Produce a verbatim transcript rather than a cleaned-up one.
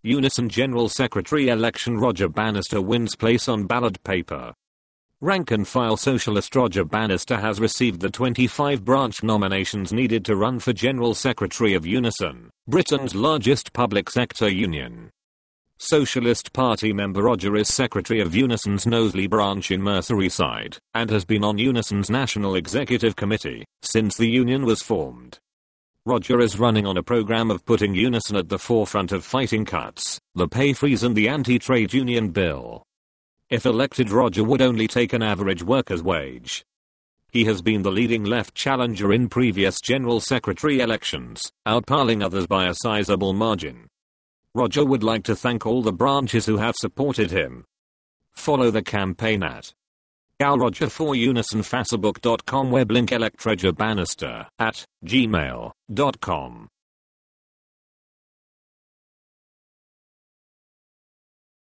Unison General Secretary election. Roger Bannister wins place on ballot paper. Rank-and-file socialist Roger Bannister has received the twenty-five branch nominations needed to run for General Secretary of Unison, Britain's largest public sector union. Socialist Party member Roger is Secretary of Unison's Knowsley branch in Merseyside, and has been on Unison's National Executive Committee since the union was formed. Roger is running on a program of putting Unison at the forefront of fighting cuts, the pay freeze and the anti-trade union bill. If elected, Roger would only take an average worker's wage. He has been the leading left challenger in previous General Secretary elections, outpolling others by a sizable margin. Roger would like to thank all the branches who have supported him. Follow the campaign at galroger for unison facebook dot com, web link elect Roger Bannister at gmail dot com.